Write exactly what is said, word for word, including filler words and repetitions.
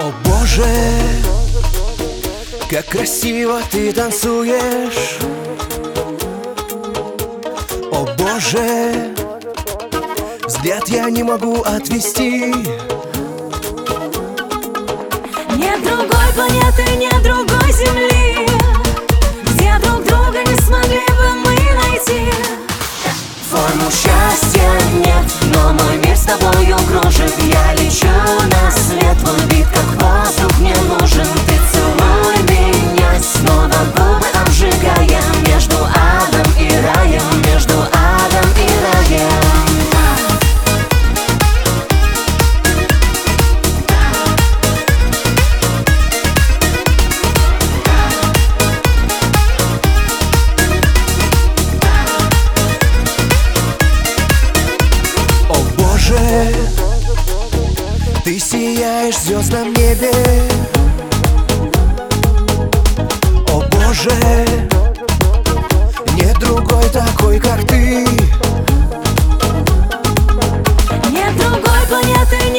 О Боже, как красиво ты танцуешь. О Боже, взгляд я не могу отвести. Нет другой планеты, нет другой земли, где друг друга не смогли бы мы найти. Форму счастья нет, но мой мир с тобою кружит. Я лечу на свет, твой вид как воздух мне нужен. Ты целуй меня, снова губы обжигая. Между адом и раем, между адом и раем. Ты сияешь в звездном небе. О Боже, нет другой такой, как ты. Нет другой планеты,